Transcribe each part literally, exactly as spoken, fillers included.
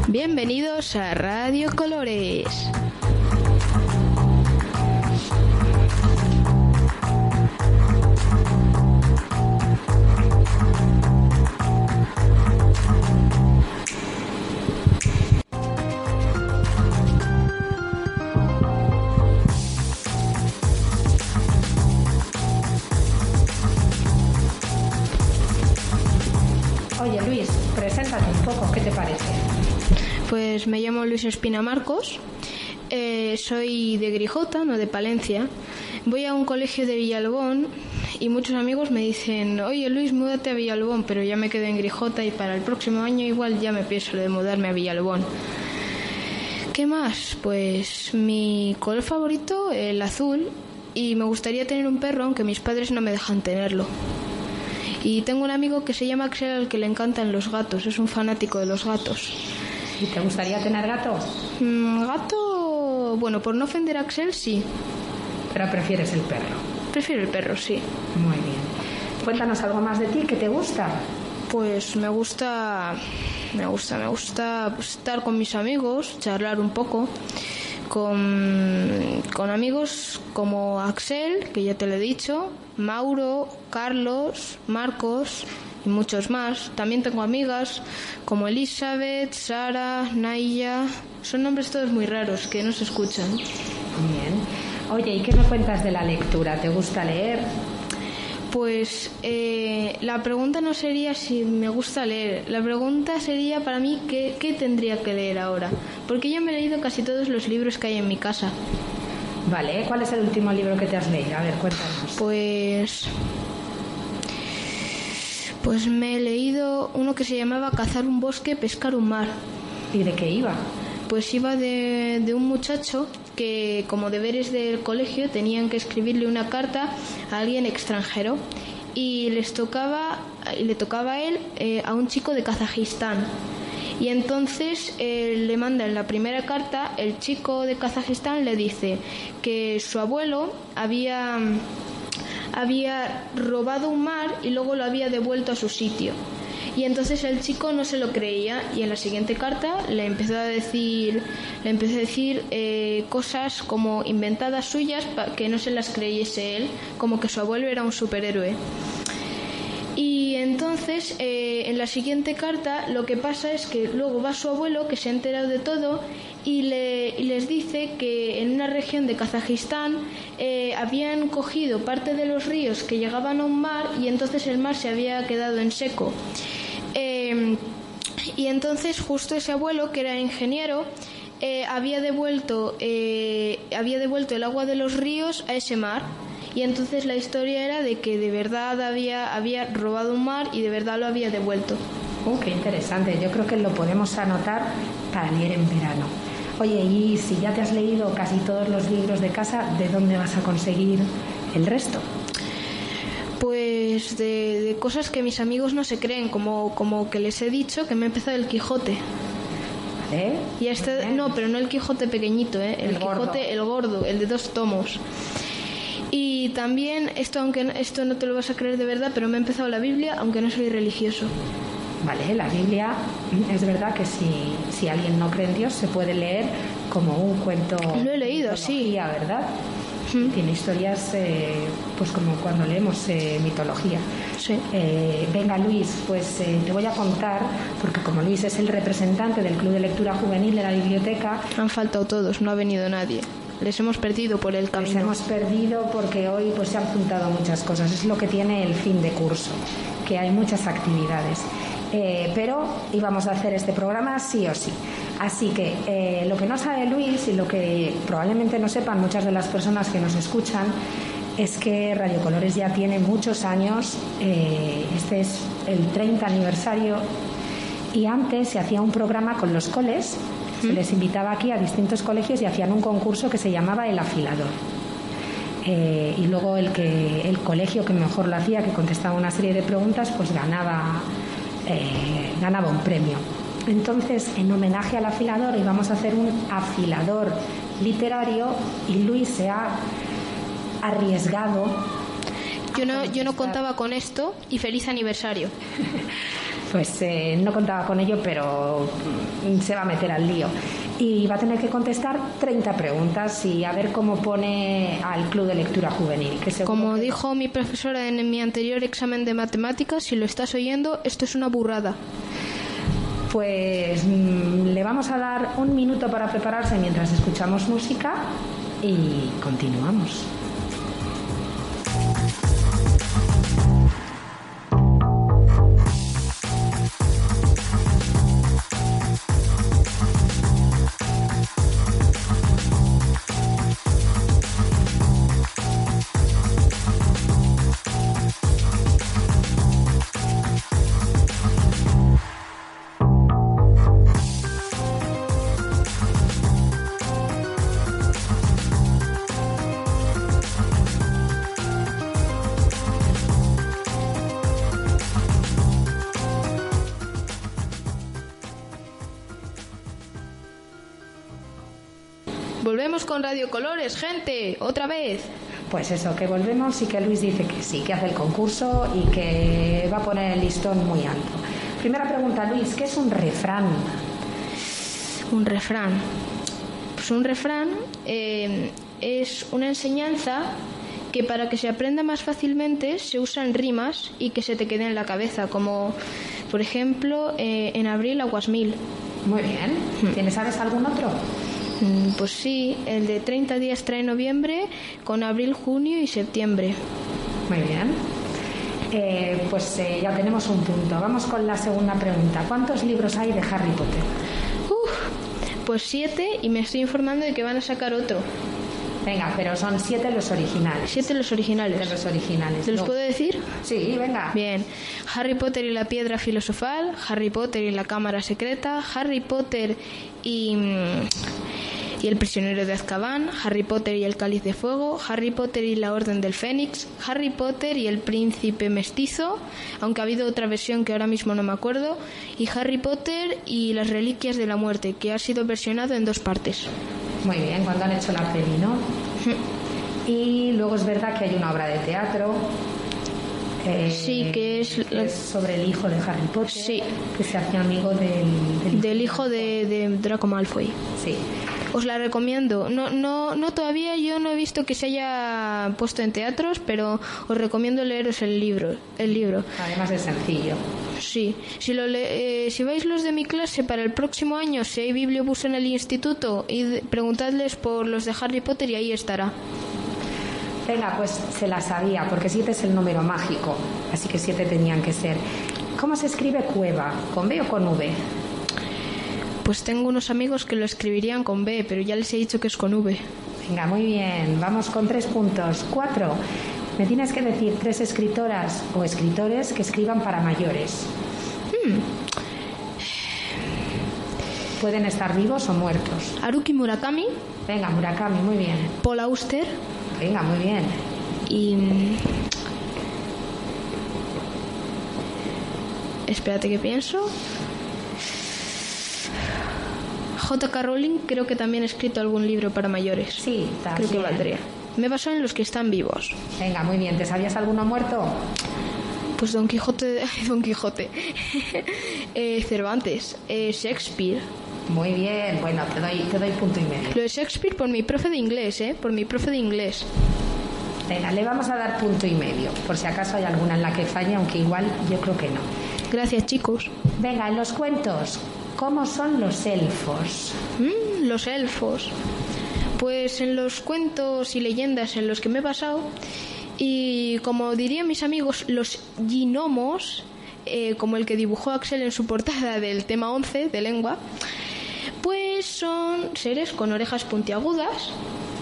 Bienvenidos a Radio Colores. Oye Luis, preséntate un poco, ¿qué te parece? Pues me llamo Luis Espina Marcos, eh, soy de Grijota, no de Palencia. Voy a un colegio de Villalbón y muchos amigos me dicen: oye Luis, múdate a Villalbón, pero ya me quedé en Grijota y para el próximo año igual ya me pienso de mudarme a Villalbón. ¿Qué más? Pues mi color favorito, el azul, y me gustaría tener un perro, aunque mis padres no me dejan tenerlo. Y tengo un amigo que se llama Axel, al que le encantan los gatos, es un fanático de los gatos. ¿Y te gustaría tener gato? Mm, gato, bueno, por no ofender a Axel, sí. Pero prefieres el perro. Prefiero el perro, sí. Muy bien. Cuéntanos algo más de ti, ¿qué te gusta? Pues me gusta, me gusta, me gusta pues, estar con mis amigos, charlar un poco, con, con amigos como Axel, que ya te lo he dicho, Mauro, Carlos, Marcos y muchos más. También tengo amigas como Elizabeth, Sara, Naya. Son nombres todos muy raros que no se escuchan. Bien. Oye, ¿y qué me cuentas de la lectura? ¿Te gusta leer? Pues eh, la pregunta no sería si me gusta leer. La pregunta sería para mí qué, qué tendría que leer ahora. Porque yo me he leído casi todos los libros que hay en mi casa. Vale, ¿cuál es el último libro que te has leído? A ver, cuéntanos. Pues... Pues me he leído uno que se llamaba Cazar un bosque, pescar un mar. ¿Y de qué iba? Pues iba de, de un muchacho que, como deberes del colegio, tenían que escribirle una carta a alguien extranjero y les tocaba, y le tocaba a él eh, a un chico de Kazajistán. Y entonces eh, le manda en la primera carta, el chico de Kazajistán le dice que su abuelo había, había robado un mar y luego lo había devuelto a su sitio. Y entonces el chico no se lo creía y en la siguiente carta le empezó a decir, le empezó a decir eh, cosas como inventadas suyas para que no se las creyese él, como que su abuelo era un superhéroe. Y entonces eh, en la siguiente carta lo que pasa es que luego va su abuelo, que se ha enterado de todo, y, le, y les dice que en una región de Kazajistán eh, habían cogido parte de los ríos que llegaban a un mar y entonces el mar se había quedado en seco. Eh, y entonces justo ese abuelo, que era ingeniero, eh, había devuelto eh, había devuelto el agua de los ríos a ese mar. Y entonces la historia era de que de verdad había, había robado un mar y de verdad lo había devuelto. Oh, qué interesante. Yo creo que lo podemos anotar para leer en verano. Oye, y si ya te has leído casi todos los libros de casa, ¿de dónde vas a conseguir el resto? Pues de, de cosas que mis amigos no se creen, como, como que les he dicho que me he empezado el Quijote. ¿Vale? Y este, no, pero no el Quijote pequeñito, ¿eh? El, el Quijote, gordo. el gordo, el de dos tomos. Y también, esto aunque esto no te lo vas a creer de verdad, pero me he empezado la Biblia, aunque no soy religioso. Vale, la Biblia es verdad que si, si alguien no cree en Dios se puede leer como un cuento. Lo he leído, sí. ¿Verdad? ¿Mm? Tiene historias, eh, pues como cuando leemos eh, mitología. Sí. Eh, venga Luis, pues eh, te voy a contar, porque como Luis es el representante del Club de Lectura Juvenil de la biblioteca. Han faltado todos, no ha venido nadie. Les hemos perdido por el camino. Les hemos perdido porque hoy pues se han juntado muchas cosas. Es lo que tiene el fin de curso, que hay muchas actividades. Eh, pero íbamos a hacer este programa sí o sí. Así que eh, lo que no sabe Luis y lo que probablemente no sepan muchas de las personas que nos escuchan es que Radio Colores ya tiene muchos años. Eh, este es el treinta aniversario y antes se hacía un programa con los coles. Se les invitaba aquí a distintos colegios y hacían un concurso que se llamaba El Afilador. Eh, y luego el que el colegio que mejor lo hacía, que contestaba una serie de preguntas, pues ganaba, eh, ganaba un premio. Entonces, en homenaje al afilador, íbamos a hacer un afilador literario y Luis se ha arriesgado. Yo no, yo no contaba con esto y feliz aniversario. Pues eh, no contaba con ello, pero se va a meter al lío. Y va a tener que contestar treinta preguntas y a ver cómo pone al Club de Lectura Juvenil. Que Como que... dijo mi profesora en mi anterior examen de matemáticas, si lo estás oyendo, esto es una burrada. Pues mmm, le vamos a dar un minuto para prepararse mientras escuchamos música y continuamos. Volvemos con Radio Colores, gente, otra vez. Pues eso, que volvemos y que Luis dice que sí, que hace el concurso y que va a poner el listón muy alto. Primera pregunta, Luis, ¿qué es un refrán? Un refrán. Pues un refrán eh, es una enseñanza que para que se aprenda más fácilmente se usan rimas y que se te quede en la cabeza, como por ejemplo eh, en abril aguas mil. Muy bien. ¿Tienes, sabes algún otro? Pues sí, el de treinta días trae noviembre, con abril, junio y septiembre. Muy bien. Eh, pues eh, ya tenemos un punto. Vamos con la segunda pregunta. ¿Cuántos libros hay de Harry Potter? Uf, pues siete, y me estoy informando de que van a sacar otro. Venga, pero son siete los originales. Siete los originales. De los originales. ¿Te los no. puedo decir? Sí, venga. Bien. Harry Potter y la piedra filosofal, Harry Potter y la cámara secreta, Harry Potter y... y el prisionero de Azkaban, Harry Potter y el cáliz de fuego, Harry Potter y la orden del Fénix, Harry Potter y el príncipe mestizo, aunque ha habido otra versión que ahora mismo no me acuerdo, y Harry Potter y las reliquias de la muerte, que ha sido versionado en dos partes. Muy bien, cuando han hecho la peli, ¿no? Y luego es verdad que hay una obra de teatro. Eh, sí, que es, que es sobre el hijo de Harry Potter, sí, que se hacía amigo del, del, del hijo de, de Draco Malfoy. Sí. Os la recomiendo. No, no, no todavía yo no he visto que se haya puesto en teatros, pero os recomiendo leeros el libro. El libro. Además es sencillo. Sí. Si lo le, eh, si vais los de mi clase para el próximo año, si hay bibliobús en el instituto, id, preguntadles por los de Harry Potter y ahí estará. Venga, pues se la sabía, porque siete es el número mágico, así que siete tenían que ser. ¿Cómo se escribe cueva? ¿Con B o con V? Pues tengo unos amigos que lo escribirían con B, pero ya les he dicho que es con V. Venga, muy bien. Vamos con tres puntos. Cuatro. Me tienes que decir tres escritoras o escritores que escriban para mayores. Hmm. Pueden estar vivos o muertos. Haruki Murakami. Venga, Murakami, muy bien. Paul Auster. Venga, muy bien. Y... espérate que pienso. J K Rowling creo que también ha escrito algún libro para mayores. Sí, también. Creo que valdría. Me baso en los que están vivos. Venga, muy bien. ¿Te sabías alguno muerto? Pues Don Quijote... Don Quijote. eh, Cervantes. Eh, Shakespeare. Muy bien. Bueno, te doy, te doy punto y medio. Lo de Shakespeare por mi profe de inglés, ¿eh? Por mi profe de inglés. Venga, le vamos a dar punto y medio. Por si acaso hay alguna en la que falle, aunque igual yo creo que no. Gracias, chicos. Venga, en los cuentos... ¿Cómo son los elfos? Mm, los elfos. Pues en los cuentos y leyendas en los que me he basado, y como dirían mis amigos, los gnomos, eh, como el que dibujó Axel en su portada del tema once de lengua, pues son seres con orejas puntiagudas,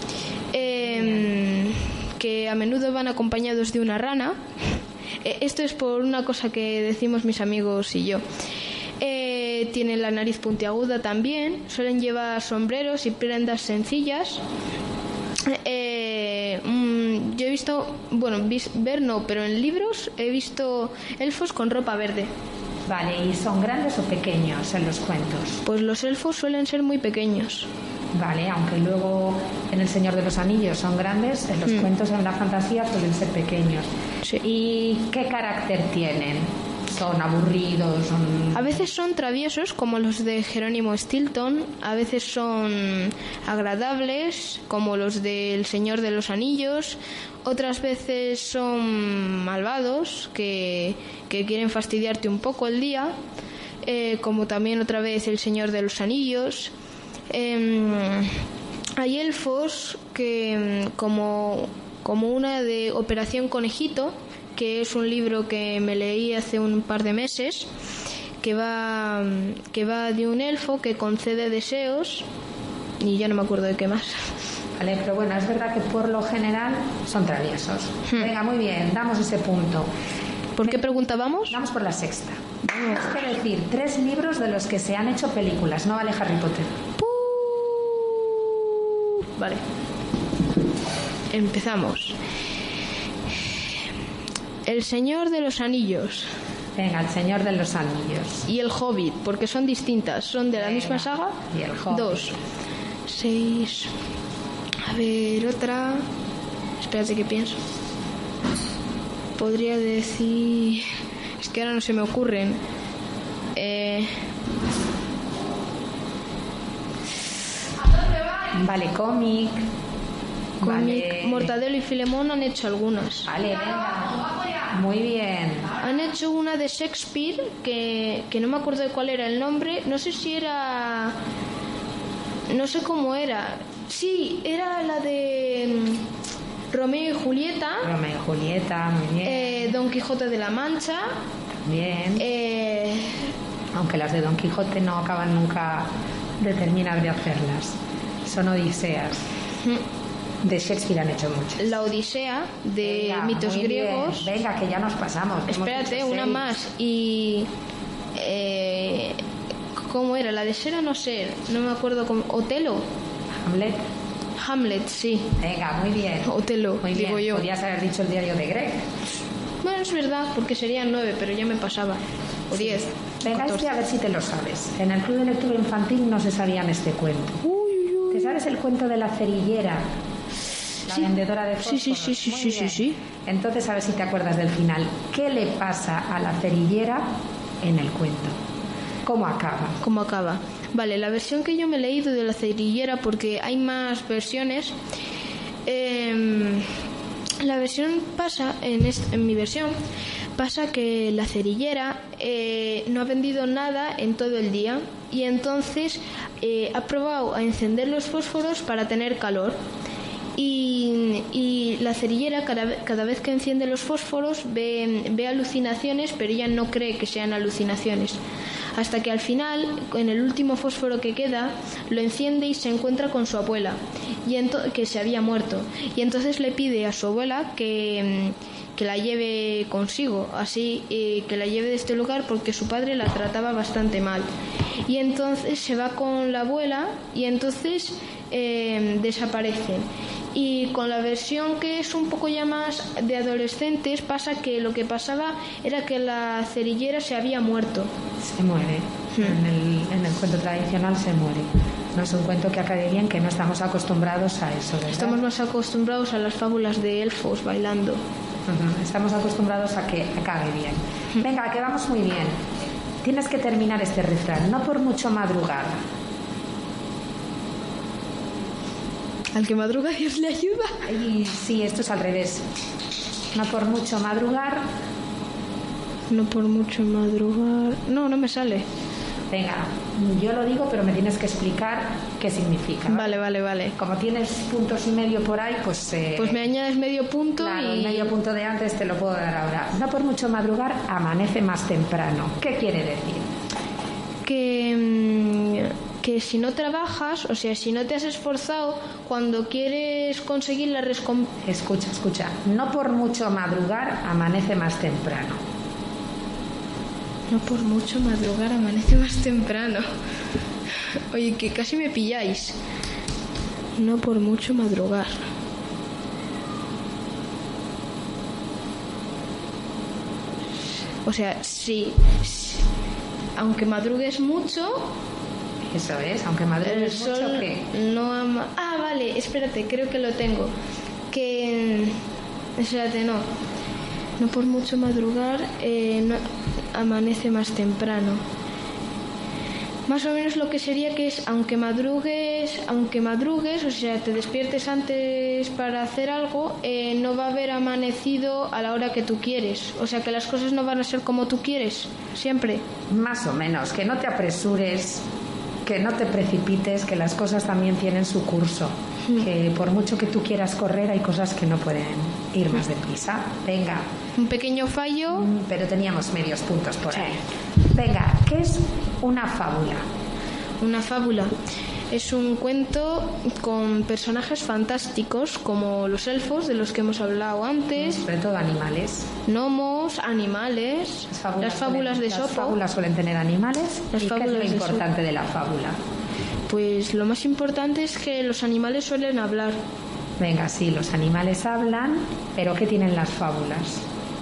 eh, que a menudo van acompañados de una rana. Eh, esto es por una cosa que decimos mis amigos y yo. Eh, tienen la nariz puntiaguda también, suelen llevar sombreros y prendas sencillas. Eh, mm, yo he visto, bueno, vis, ver no, pero en libros he visto elfos con ropa verde. Vale, ¿y son grandes o pequeños en los cuentos? Pues los elfos suelen ser muy pequeños. Vale, aunque luego en El Señor de los Anillos son grandes, en los mm. cuentos en la fantasía suelen ser pequeños. Sí. ¿Y qué carácter tienen? son aburridos, son... A veces son traviesos, como los de Jerónimo Stilton, a veces son agradables, como los del Señor de los Anillos, otras veces son malvados, que, que quieren fastidiarte un poco el día, eh, como también otra vez el Señor de los Anillos. Eh, hay elfos que, como, como una de Operación Conejito, que es un libro que me leí hace un par de meses, que va, que va de un elfo que concede deseos, y ya no me acuerdo de qué más. Vale, pero bueno, es verdad que por lo general son traviesos. Hmm. Venga, muy bien, damos ese punto. ¿Por qué preguntábamos? Vamos por la sexta. Tienes que decir tres libros de los que se han hecho películas, no vale Harry Potter. Uh, vale. Empezamos. El Señor de los Anillos. Venga, El Señor de los Anillos. Y El Hobbit, porque son distintas. Son de la Venga. misma saga. Y El Hobbit. Dos. Seis. A ver, otra. Espérate que pienso. Podría decir... Es que ahora no se me ocurren. Eh... Vale, cómic. Vale. Mortadelo y Filemón han hecho algunas. Vale, venga. Muy bien. Han hecho una de Shakespeare que, que no me acuerdo de cuál era el nombre. No sé si era... No sé cómo era. Sí, era la de Romeo y Julieta. Romeo y Julieta, muy bien. Eh, Don Quijote de la Mancha. Bien. Eh... Aunque las de Don Quijote no acaban nunca de terminar de hacerlas. Son odiseas. De Shakespeare han hecho muchas. La Odisea de Venga, mitos griegos. Bien. Venga, que ya nos pasamos. Espérate, una seis. más. Y... Eh, ¿Cómo era? La de ser o no ser. No me acuerdo cómo. Otelo. Hamlet. Hamlet, sí. Venga, muy bien. Otelo, muy digo bien. yo. Podrías haber dicho el diario de Greg. Bueno, es verdad, porque serían nueve, pero ya me pasaba. O sí. diez. Venga, este a ver si te lo sabes. En el Club de Lectura Infantil no se sabían este cuento. Uy, uy, uy. ¿Te sabes el cuento de la cerillera? La sí. vendedora de fósforos. Sí, sí, sí, sí, sí, sí. Entonces, a ver si te acuerdas del final. ¿Qué le pasa a la cerillera en el cuento? ¿Cómo acaba? ¿Cómo acaba? Vale, la versión que yo me he leído de la cerillera, porque hay más versiones, eh, la versión pasa, en, esta, en mi versión, pasa que la cerillera eh, no ha vendido nada en todo el día y entonces eh, ha probado a encender los fósforos para tener calor. Y, y la cerillera cada, cada vez que enciende los fósforos ve, ve alucinaciones, pero ella no cree que sean alucinaciones. Hasta que al final, en el último fósforo que queda, lo enciende y se encuentra con su abuela, y ento- que se había muerto. Y entonces le pide a su abuela que, que la lleve consigo, así eh, que la lleve de este lugar porque su padre la trataba bastante mal. Y entonces se va con la abuela y entonces eh, desaparecen. Y con la versión que es un poco ya más de adolescentes pasa que lo que pasaba era que la cerillera se había muerto. Se muere. Hmm. En, el, en el cuento tradicional se muere. No es un cuento que acabe bien, que no estamos acostumbrados a eso, ¿verdad? Estamos más acostumbrados a las fábulas de elfos bailando. Uh-huh. Estamos acostumbrados a que acabe bien. Hmm. Venga, que vamos muy bien. Tienes que terminar este refrán. No por mucho madrugar. Al que madruga Dios le ayuda. Y sí, esto es al revés. No por mucho madrugar. No por mucho madrugar. No, no me sale. Venga, yo lo digo, pero me tienes que explicar qué significa. Vale, vale, vale. Como tienes puntos y medio por ahí, pues... Eh, pues me añades medio punto. Claro, y... el medio punto de antes te lo puedo dar ahora. No por mucho madrugar, amanece más temprano. ¿Qué quiere decir? Que... Mmm... que si no trabajas, o sea, si no te has esforzado, cuando quieres conseguir la recompensa... Escucha, escucha. No por mucho madrugar, amanece más temprano. No por mucho madrugar, amanece más temprano. Oye, que casi me pilláis. No por mucho madrugar. O sea, si... si aunque madrugues mucho... Eso es, aunque madrugues el sol mucho, ¿qué? No ama... Ah, vale, espérate, creo que lo tengo. Que... Espérate, no. No por mucho madrugar, eh, no, amanece más temprano. Más o menos lo que sería que es, aunque madrugues, aunque madrugues, o sea, te despiertes antes para hacer algo, eh, no va a haber amanecido a la hora que tú quieres. O sea, que las cosas no van a ser como tú quieres, siempre. Más o menos, que no te apresures, que no te precipites, que las cosas también tienen su curso. Mm. Que por mucho que tú quieras correr, hay cosas que no pueden ir más deprisa. Venga. Un pequeño fallo. Mm, pero teníamos medios puntos por ahí. Venga, ¿qué es una fábula? Una fábula es un cuento con personajes fantásticos como los elfos, de los que hemos hablado antes. Sobre todo animales. Gnomos, animales. Las fábulas, las fábulas suelen, de Sopo. Las fábulas suelen tener animales. Las ¿Y qué es lo de importante Sopo? de la fábula? Pues lo más importante es que los animales suelen hablar. Venga, sí, los animales hablan, pero ¿qué tienen las fábulas?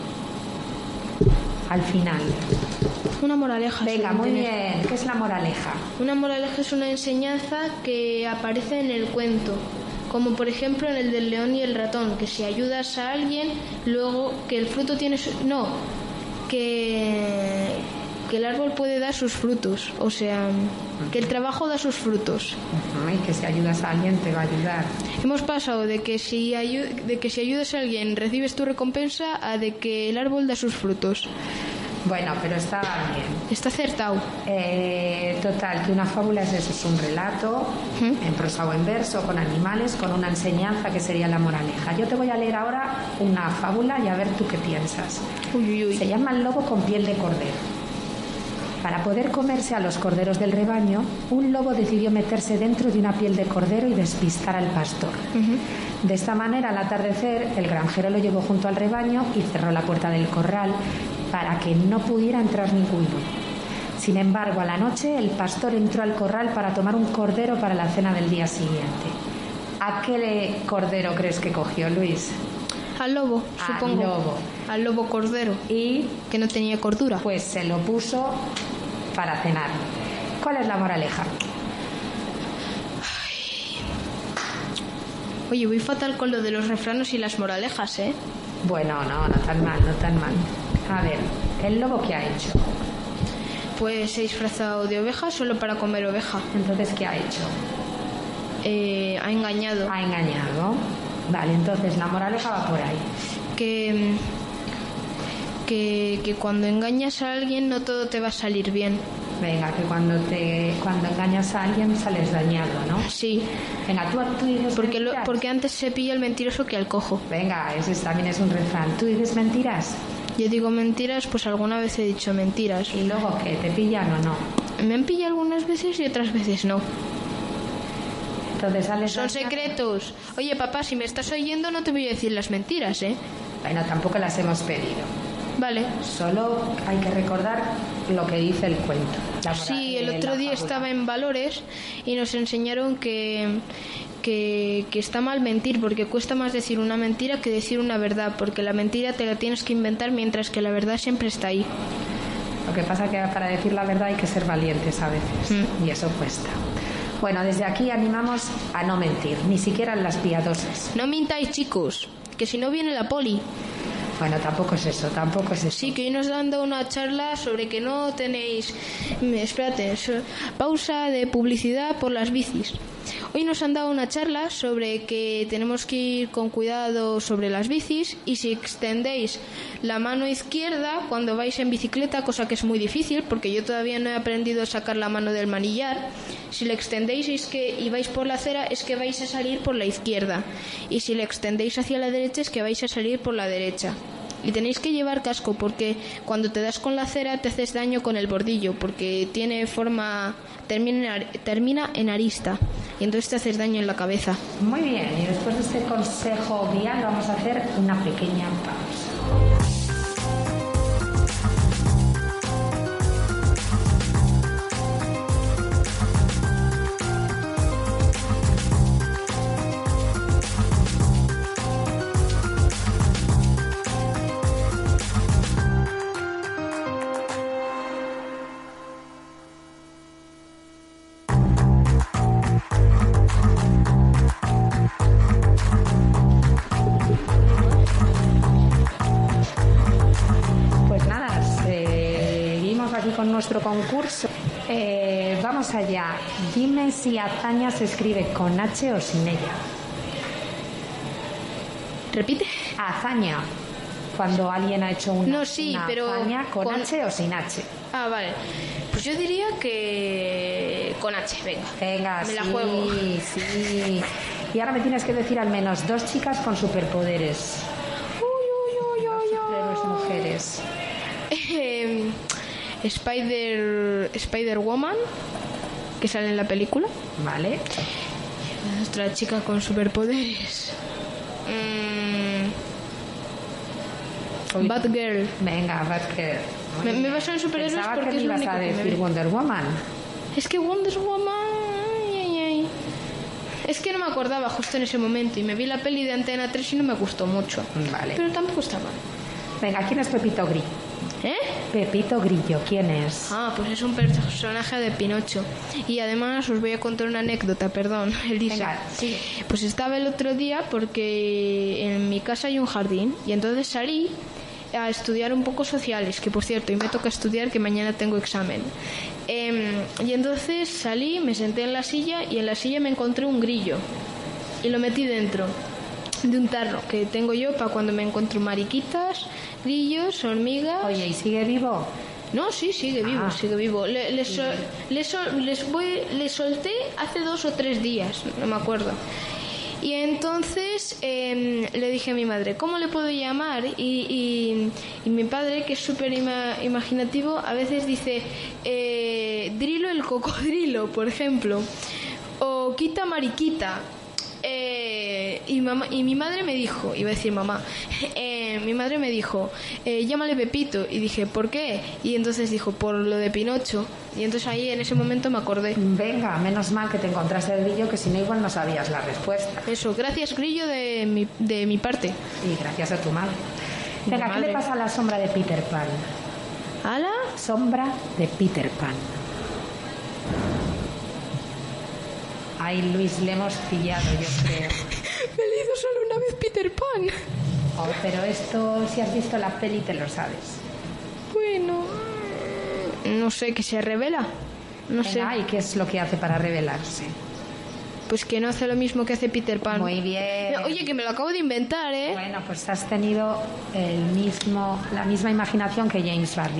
Al final. Una moraleja. Venga, muy bien. ¿Qué es la moraleja? Una moraleja es una enseñanza que aparece en el cuento, como por ejemplo en el del león y el ratón, que si ayudas a alguien, luego que el fruto tiene su... no, que que el árbol puede dar sus frutos, o sea, que el trabajo da sus frutos. Uh-huh, y que si ayudas a alguien te va a ayudar. Hemos pasado de que si ayu- de que si ayudas a alguien recibes tu recompensa a de que el árbol da sus frutos. Bueno, pero está bien. Está acertado. Eh, total, que una fábula es eso, es un relato, ¿Mm? en prosa o en verso, con animales, con una enseñanza que sería la moraleja. Yo te voy a leer ahora una fábula y a ver tú qué piensas. Uy, uy, uy. Se llama El lobo con piel de cordero. Para poder comerse a los corderos del rebaño, un lobo decidió meterse dentro de una piel de cordero y despistar al pastor. Uh-huh. De esta manera, al atardecer, el granjero lo llevó junto al rebaño y cerró la puerta del corral para que no pudiera entrar ninguno. Sin embargo, a la noche, el pastor entró al corral para tomar un cordero para la cena del día siguiente. ¿A qué cordero crees que cogió, Luis? Al lobo, supongo. Al lobo. Al lobo cordero. Y que no tenía cordura. Pues se lo puso para cenar. ¿Cuál es la moraleja? Ay. Oye, voy fatal con lo de los refranos y las moralejas, ¿eh? Bueno, no, no tan mal, no tan mal. A ver, ¿el lobo qué ha hecho? Pues se ha disfrazado de oveja solo para comer oveja. Entonces, ¿qué ha hecho? Eh, ha engañado. Ha engañado. Vale, entonces la moraleja va por ahí. Que, que, que cuando engañas a alguien no todo te va a salir bien. Venga, que cuando te cuando engañas a alguien sales dañado, ¿no? Sí. Venga, tú, tú dices porque mentiras. Lo, porque antes se pilla el mentiroso que al cojo. Venga, ese también es un refrán. ¿Tú dices mentiras? Yo digo mentiras, pues alguna vez he dicho mentiras. ¿Y luego qué? ¿Te pillan o no? Me han pillado algunas veces y otras veces no. Entonces sales Son dañado. secretos. Oye, papá, si me estás oyendo no te voy a decir las mentiras, ¿eh? Bueno, tampoco las hemos pedido. Vale. Solo hay que recordar lo que dice el cuento. La moral, sí, el otro día fábula. Estaba en Valores y nos enseñaron que, que, que está mal mentir, porque cuesta más decir una mentira que decir una verdad, porque la mentira te la tienes que inventar mientras que la verdad siempre está ahí. Lo que pasa es que para decir la verdad hay que ser valientes a veces, mm. y eso cuesta. Bueno, desde aquí animamos a no mentir, ni siquiera en las piadosas. No mintáis, chicos, que si no viene la poli. Bueno, tampoco es eso, tampoco es eso. Sí, que hoy nos han dado una charla sobre que no tenéis... Espérate, pausa de publicidad por las bicis. Hoy nos han dado una charla sobre que tenemos que ir con cuidado sobre las bicis y si extendéis la mano izquierda cuando vais en bicicleta, cosa que es muy difícil porque yo todavía no he aprendido a sacar la mano del manillar, si le extendéis es que, y vais por la acera es que vais a salir por la izquierda y si le extendéis hacia la derecha es que vais a salir por la derecha. Y tenéis que llevar casco porque cuando te das con la acera te haces daño con el bordillo porque tiene forma, termina, termina en arista y entonces te haces daño en la cabeza. Muy bien, y después de este consejo vial vamos a hacer una pequeña pausa. con nuestro concurso. Eh, vamos allá. Dime si hazaña se escribe con H o sin ella. ¿Repite? Hazaña. Cuando alguien ha hecho una, no, sí, una pero hazaña con, con H o sin H. Ah, vale. Pues yo diría que con H, venga. Venga, me sí, la juego. sí. Y ahora me tienes que decir al menos dos chicas con superpoderes. Uy, uy, uy, dos uy, superhéroes uy. mujeres. Eh, Spider Spider-Woman, que sale en la película. Vale. Otra chica con superpoderes. Mm, Batgirl. Venga, Batgirl. Me, me baso en superhéroes Pensaba porque que es me lo ibas único a que me decir ve. Wonder Woman. Es que Wonder Woman... Ay, ay, ay. Es que no me acordaba justo en ese momento y me vi la peli de Antena tres y no me gustó mucho. Vale. Pero tampoco está mal. Venga, ¿quién es Pepito Grillo? ¿Eh? Pepito Grillo, ¿quién es? Ah, pues es un personaje de Pinocho. Y además os voy a contar una anécdota, perdón, Elisa. Venga, sí. Pues estaba el otro día porque en mi casa hay un jardín y entonces salí a estudiar un poco sociales, que por cierto, y me toca estudiar que mañana tengo examen. Eh, y entonces salí, me senté en la silla y en la silla me encontré un grillo y lo metí dentro de un tarro que tengo yo para cuando me encuentro mariquitas, grillos, hormigas. Oye, ¿y sigue vivo? No, sí, sigue vivo, Ah. sigue vivo. Le, le, sol- le, sol- les voy, le solté hace dos o tres días, no me acuerdo. Y entonces eh, le dije a mi madre, ¿cómo le puedo llamar? Y, y, y mi padre, que es súper ima- imaginativo, a veces dice, eh, Drilo el cocodrilo, por ejemplo, o Quita Mariquita. Eh, y, mamá, y mi madre me dijo, iba a decir mamá, eh, mi madre me dijo, eh, llámale Pepito. Y dije, ¿por qué? Y entonces dijo, por lo de Pinocho. Y entonces ahí en ese momento me acordé. Venga, menos mal que te encontraste el grillo, que si no igual no sabías la respuesta. Eso, gracias Grillo de mi, de mi parte. Y gracias a tu madre. Venga, ¿qué madre. le pasa a la sombra de Peter Pan? ¿Ala? Sombra de Peter Pan. Ay, Luis, le hemos pillado, yo creo. Me he leído solo una vez Peter Pan. Oh, pero esto, si has visto la peli, te lo sabes. Bueno, no sé, que se revela. No sé. Venga, ¿y qué es lo que hace para revelarse? Pues que no hace lo mismo que hace Peter Pan. Muy bien. Oye, que me lo acabo de inventar, ¿eh? Bueno, pues has tenido el mismo, la misma imaginación que James Barry.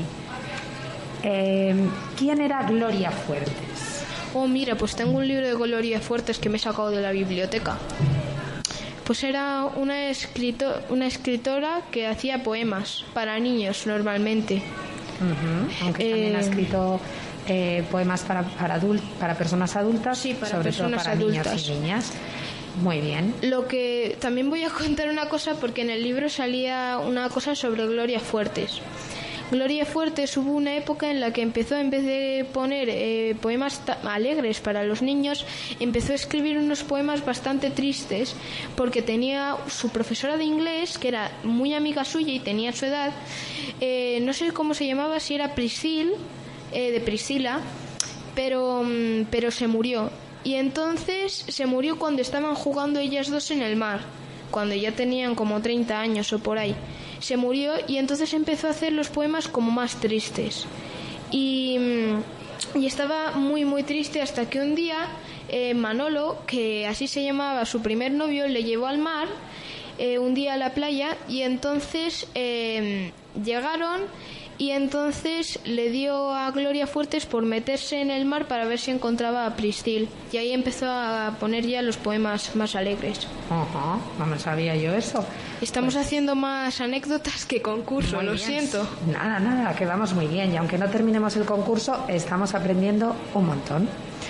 Eh, ¿Quién era Gloria Fuertes? Oh, mira, pues tengo un libro de Gloria Fuertes que me he sacado de la biblioteca. Pues era una, escrito, una escritora que hacía poemas para niños normalmente. Uh-huh. Aunque Eh, también ha escrito eh, poemas para, para, adult, para personas adultas, Sí, para sobre personas todo para adultas. niños y niñas. Muy bien. Lo que también voy a contar una cosa porque en el libro salía una cosa sobre Gloria Fuertes. Gloria Fuertes hubo una época en la que empezó, en vez de poner eh, poemas ta- alegres para los niños, empezó a escribir unos poemas bastante tristes porque tenía su profesora de inglés, que era muy amiga suya y tenía su edad, eh, no sé cómo se llamaba, si era Priscil, eh, de Priscila, pero, mm, pero se murió. Y entonces se murió cuando estaban jugando ellas dos en el mar, cuando ya tenían como treinta años o por ahí. Se murió y entonces empezó a hacer los poemas como más tristes. Y, y estaba muy muy triste hasta que un día eh, Manolo, que así se llamaba su primer novio, le llevó al mar eh, un día a la playa y entonces eh, llegaron y entonces le dio a Gloria Fuertes por meterse en el mar para ver si encontraba a Priscil y ahí empezó a poner ya los poemas más alegres. Ajá, no me sabía yo eso. Estamos Pues, haciendo más anécdotas que concurso, muy lo bien. siento. Nada, nada, que vamos muy bien. Y aunque no terminemos el concurso, estamos aprendiendo un montón.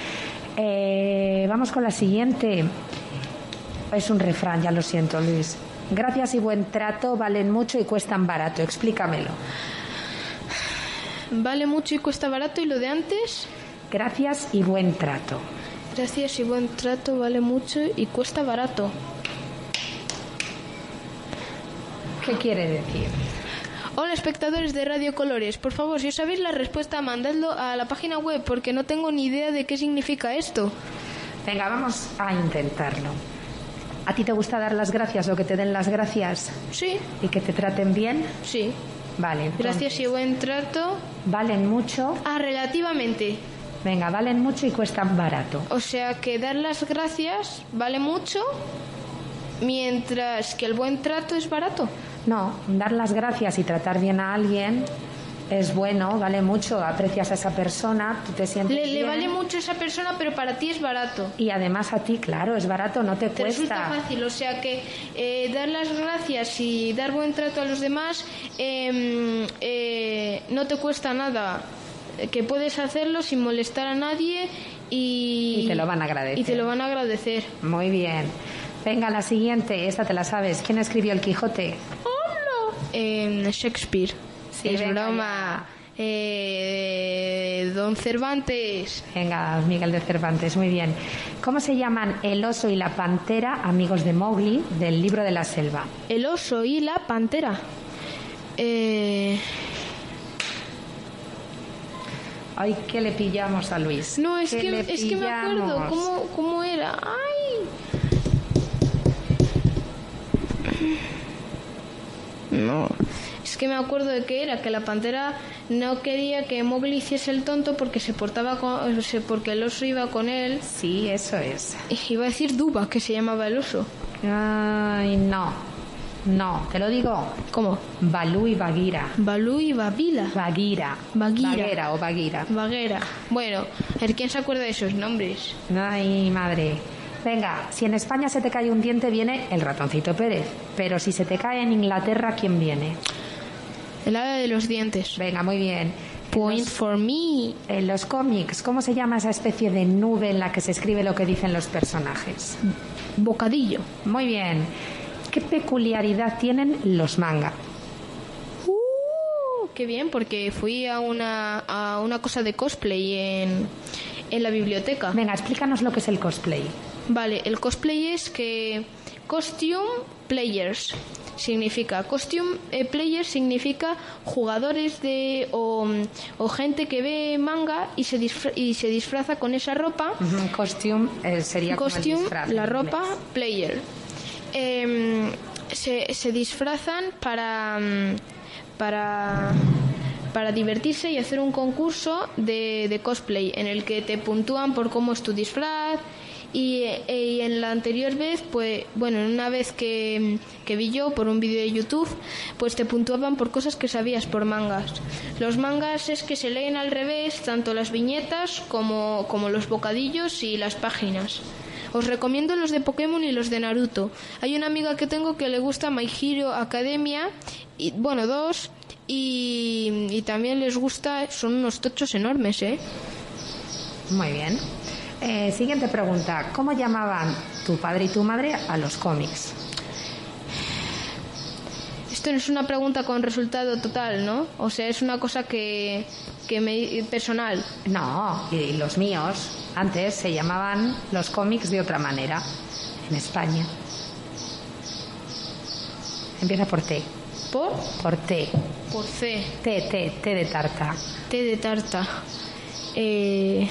Eh, vamos con la siguiente. Es un refrán, ya lo siento, Luis. Gracias y buen trato valen mucho y cuestan barato. Explícamelo. Vale mucho y cuesta barato, y lo de antes, Gracias y buen trato. gracias y buen trato vale mucho y cuesta barato. ¿Qué quiere decir? Hola espectadores de Radio Colores, por favor, si os sabéis la respuesta, mandadlo a la página web porque no tengo ni idea de qué significa esto. Venga, vamos a intentarlo. ¿A ti te gusta dar las gracias o que te den las gracias Sí, y que te traten bien? sí. Vale. Entonces, gracias y buen trato. ¿Valen mucho? Ah, relativamente. Venga, valen mucho y cuestan barato. O sea que dar las gracias vale mucho, mientras que el buen trato es barato. No, dar las gracias y tratar bien a alguien es bueno, vale mucho, aprecias a esa persona, tú te sientes Le, bien. le vale mucho a esa persona, pero para ti es barato. Y además a ti, claro, es barato, no te, Te cuesta. resulta fácil, o sea que eh, dar las gracias y dar buen trato a los demás eh, eh, no te cuesta nada, que puedes hacerlo sin molestar a nadie y, Y te lo van a agradecer. Y te lo van a agradecer. Muy bien. Venga, la siguiente, esta te la sabes. ¿Quién escribió El Quijote? Eh, Shakespeare. Sí, es venga broma. Eh, Don Cervantes. Venga, Miguel de Cervantes, muy bien. ¿Cómo se llaman el oso y la pantera, amigos de Mowgli, del libro de la selva? El oso y la pantera. Eh... Ay, ¿qué le pillamos a Luis? No, es ¿Qué que, le es que me acuerdo pillamos? cómo, cómo era. ¡Ay! No. Es que me acuerdo de que era que la pantera no quería que Mowgli hiciese el tonto porque se portaba con, porque el oso iba con él. Sí, eso es. Iba a decir Duba, que se llamaba el oso. Ay, no. No, te lo digo. ¿Cómo? Balú y Bagheera. Balú y Babila. Bagheera. Bagheera. Bagheera o Bagheera. Baguera. Bueno, a ver quién se acuerda de esos nombres. Ay, madre. Venga, si en España se te cae un diente, viene el ratoncito Pérez. Pero si se te cae en Inglaterra, ¿quién viene? El hada de los dientes. Venga, muy bien. Point los, for me. En los cómics, ¿cómo se llama esa especie de nube en la que se escribe lo que dicen los personajes? Bocadillo. Muy bien. ¿Qué peculiaridad tienen los manga? Uh, qué bien, porque fui a una, a una cosa de cosplay en, en la biblioteca. Venga, explícanos lo que es el cosplay. Vale, el cosplay es que costume players significa costume eh, players significa jugadores de o, o gente que ve manga y se disfra, y se disfraza con esa ropa. Uh-huh. Costume eh, sería costume, como el disfraz, la en ropa, inglés. player. Eh, se, se disfrazan para para para divertirse y hacer un concurso de, de cosplay en el que te puntúan por cómo es tu disfraz. Y, y en la anterior vez, pues, bueno, en una vez que, que vi yo por un vídeo de YouTube, pues te puntuaban por cosas que sabías por mangas. Los mangas es que se leen al revés, tanto las viñetas como, como los bocadillos y las páginas. Os recomiendo los de Pokémon y los de Naruto. Hay una amiga que tengo que le gusta My Hero Academia, y, bueno, dos, y, y también les gusta, son unos tochos enormes, ¿eh? Muy bien. Eh, siguiente pregunta. ¿Cómo llamaban tu padre y tu madre a los cómics? Esto no es una pregunta con resultado total, ¿no? O sea, es una cosa que, que me personal. No, y los míos antes se llamaban los cómics de otra manera en España. Empieza por T. ¿Por? Por T. Por C. T, T, T de tarta. T de tarta. Eh...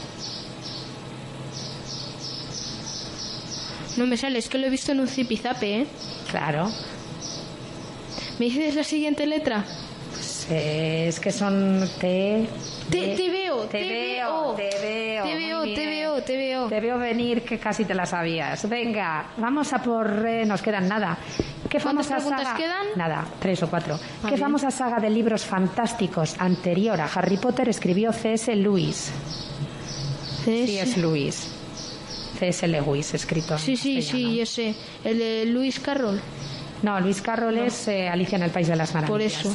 No me sale, es que lo he visto en un zipizape, ¿eh? Claro. ¿Me dices la siguiente letra? Pues, eh, es que son T... Te, te veo, te, te veo, veo, te veo, te veo, muy te bien. veo, te veo. Te veo venir que casi te la sabías. Venga, vamos a por... Eh, nos quedan nada. ¿Qué ¿Cuántas famosa preguntas saga? quedan? Nada, tres o cuatro. Ah, ¿Qué bien. famosa saga de libros fantásticos anterior a Harry Potter escribió C S. Lewis? C S. Lewis. C S. Lewis, escritor. Sí, sí, sí, yo sé. El de Lewis Carroll. No, Lewis Carroll No. es eh, Alicia en el País de las Maravillas. Por eso.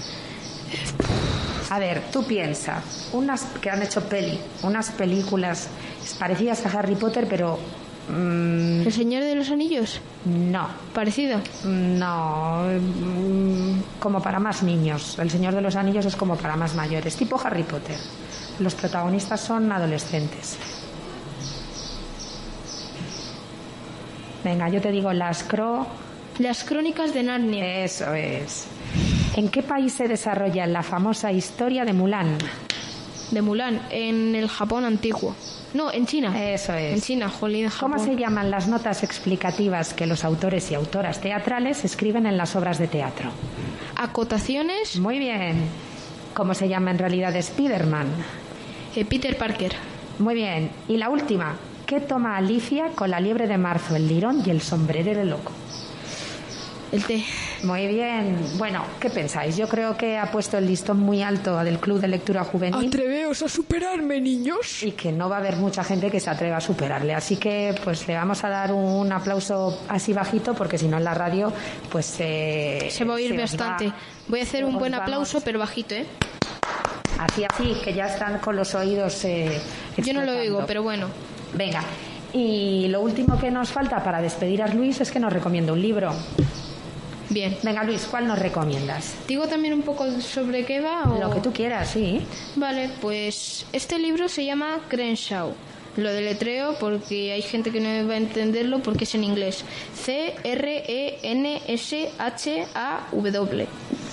A ver, tú piensa, unas que han hecho peli, unas películas parecidas a Harry Potter, pero mm, ¿El Señor de los Anillos? no, Parecido. no, mm, como para más niños. El Señor de los Anillos es como para más mayores, tipo Harry Potter. Los protagonistas son adolescentes. Venga, yo te digo las cro... Las Crónicas de Narnia. Eso es. ¿En qué país se desarrolla la famosa historia de Mulan? De Mulan, en el Japón antiguo. No, en China. Eso es. En China, jolín, Japón. ¿Cómo se llaman las notas explicativas que los autores y autoras teatrales escriben en las obras de teatro? Acotaciones. Muy bien. ¿Cómo se llama en realidad Spiderman? Eh, Peter Parker. Muy bien. Y la última. ¿Qué toma Alicia con la liebre de marzo, el lirón y el sombrerero loco? El té. Muy bien. Bueno, ¿qué pensáis? Yo creo que ha puesto el listón muy alto del Club de Lectura Juvenil. Atreveos a superarme, niños. Y que no va a haber mucha gente que se atreva a superarle. Así que pues le vamos a dar un aplauso así bajito, porque si no en la radio pues... Eh, se va a oír bastante. Va, Voy a hacer un buen vamos. aplauso, pero bajito, ¿eh? Así, así, que ya están con los oídos eh, Yo no lo oigo, pero bueno. Venga. Y lo último que nos falta para despedir a Luis es que nos recomienda un libro. Bien. Venga, Luis, ¿cuál nos recomiendas? ¿Digo también un poco sobre qué va? O... Lo que tú quieras, sí. Vale, pues este libro se llama Crenshaw. Lo deletreo porque hay gente que no va a entenderlo porque es en inglés. C R E N S H A W.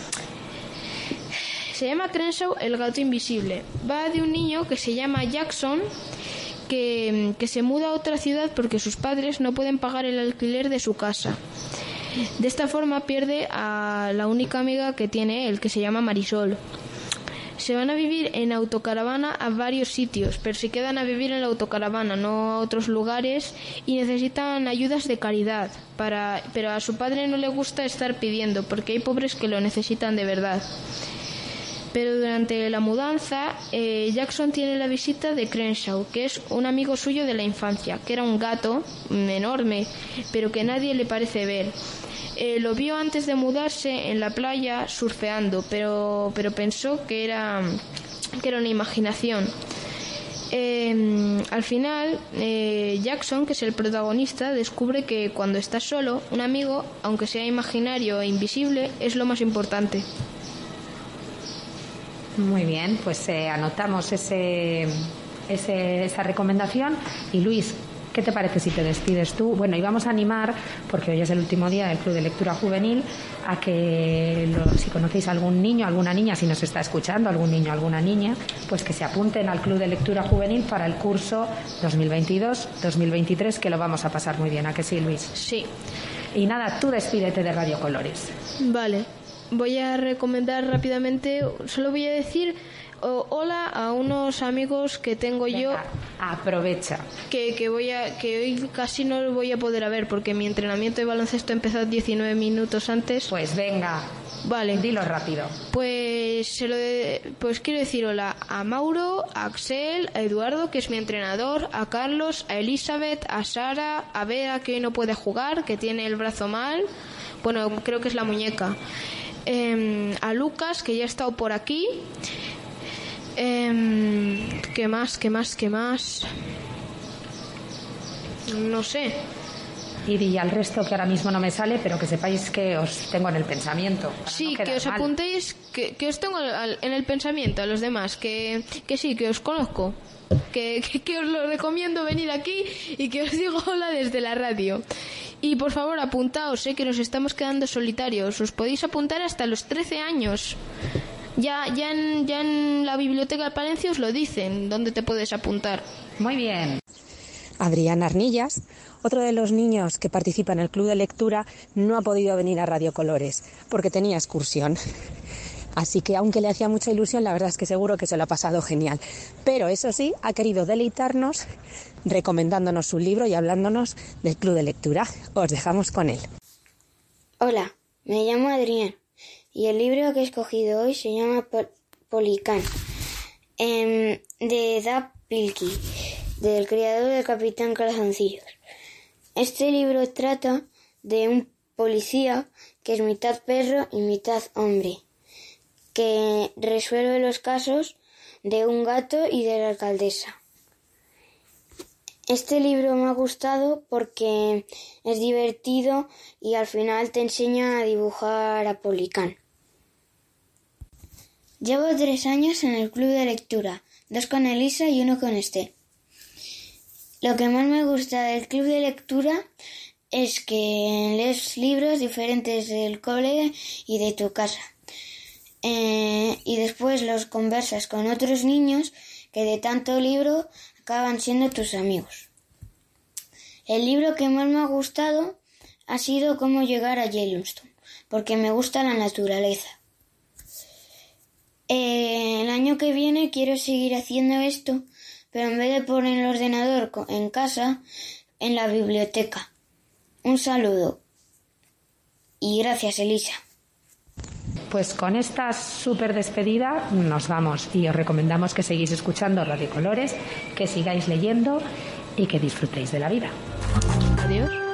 Se llama Crenshaw, el gato invisible. Va de un niño que se llama Jackson, que, que se muda a otra ciudad porque sus padres no pueden pagar el alquiler de su casa. De esta forma pierde a la única amiga que tiene él, que se llama Marisol. Se van a vivir en autocaravana a varios sitios, pero se quedan a vivir en la autocaravana, no a otros lugares, y necesitan ayudas de caridad, para, pero a su padre no le gusta estar pidiendo, porque hay pobres que lo necesitan de verdad. Pero durante la mudanza, eh, Jackson tiene la visita de Crenshaw, que es un amigo suyo de la infancia, que era un gato enorme, pero que nadie le parece ver. Eh, lo vio antes de mudarse en la playa surfeando, pero, pero pensó que era, que era una imaginación. Eh, al final, eh, Jackson, que es el protagonista, descubre que cuando está solo, un amigo, aunque sea imaginario e invisible, es lo más importante. Muy bien, pues eh, anotamos ese, ese, esa recomendación. Y Luis, ¿qué te parece si te despides tú? Bueno, y vamos a animar, porque hoy es el último día del Club de Lectura Juvenil, a que lo, si conocéis a algún niño, alguna niña, si nos está escuchando, algún niño, alguna niña, pues que se apunten al Club de Lectura Juvenil para el curso dos mil veintidós dos mil veintitrés, que lo vamos a pasar muy bien. ¿A que sí, Luis? Sí. Y nada, tú despídete de Radio Colores. Vale. Voy a recomendar rápidamente, solo voy a decir oh, hola a unos amigos que tengo. Venga, yo. Aprovecha. Que, que, voy a, que hoy casi no lo voy a poder ver porque mi entrenamiento de baloncesto ha empezado diecinueve minutos antes. Pues venga. Vale. Dilo rápido. Pues, se lo de, pues quiero decir hola a Mauro, a Axel, a Eduardo, que es mi entrenador, a Carlos, a Elizabeth, a Sara, a Bea, que hoy no puede jugar, que tiene el brazo mal. Bueno, creo que es la muñeca. Eh, a Lucas, que ya ha estado por aquí. Eh, ¿Qué más? ¿Qué más? ¿Qué más? No sé. Y al resto que ahora mismo no me sale, pero que sepáis que os tengo en el pensamiento. Sí, no que os mal. apuntéis, que, que os tengo en el pensamiento a los demás, que, que sí, que os conozco. Que, que, que os lo recomiendo venir aquí y que os digo hola desde la radio. Y por favor apuntaos, eh, que nos estamos quedando solitarios. Os podéis apuntar hasta los trece años. Ya, ya, en, ya en la biblioteca de Palencia os lo dicen, dónde te puedes apuntar. Muy bien. Adrián Arnillas, otro de los niños que participa en el club de lectura, no ha podido venir a Radio Colores porque tenía excursión. Así que aunque le hacía mucha ilusión, la verdad es que seguro que se lo ha pasado genial. Pero eso sí, ha querido deleitarnos recomendándonos su libro y hablándonos del club de lectura. Os dejamos con él. Hola, me llamo Adrián y el libro que he escogido hoy se llama Policán, eh, de Dav Pilkey, del creador del Capitán Calzoncillos. Este libro trata de un policía que es mitad perro y mitad hombre, que resuelve los casos de un gato y de la alcaldesa. Este libro me ha gustado porque es divertido y al final te enseña a dibujar a Policán. Llevo tres años en el club de lectura, dos con Elisa y uno con Esther. Lo que más me gusta del club de lectura es que lees libros diferentes del cole y de tu casa. Eh, y después los conversas con otros niños que de tanto libro acaban siendo tus amigos. El libro que más me ha gustado ha sido Cómo llegar a Yellowstone, porque me gusta la naturaleza. Eh, el año que viene quiero seguir haciendo esto, pero en vez de poner el ordenador en casa, en la biblioteca. Un saludo. Y gracias, Elisa. Pues con esta súper despedida nos vamos y os recomendamos que sigáis escuchando Radio Colores, que sigáis leyendo y que disfrutéis de la vida. Adiós.